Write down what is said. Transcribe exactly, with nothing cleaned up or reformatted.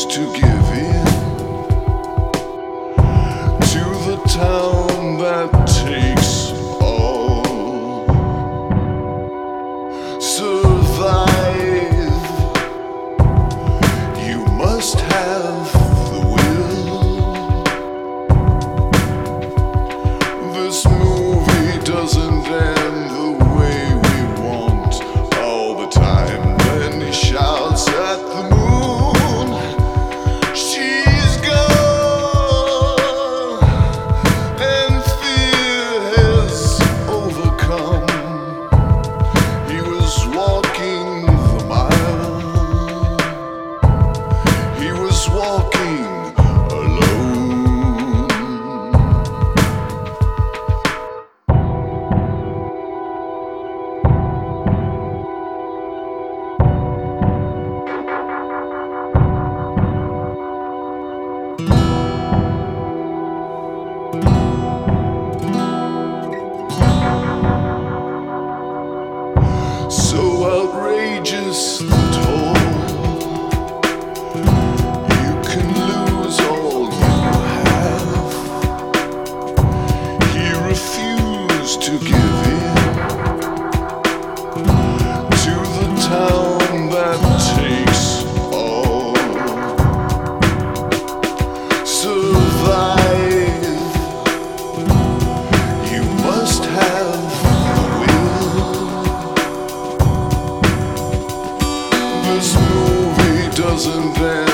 refuse to give in to the town that takes all. Survive, you must have the will. This movie doesn't end the way we want all the time. Then he shouts at the moon, she's gone, and fear has overcome. He was walking the mile, he was walking alone. So outrageous and tall, you can lose all you have. He refused to give in to the town that takes all. Survive, you must have the will. This movie doesn't end.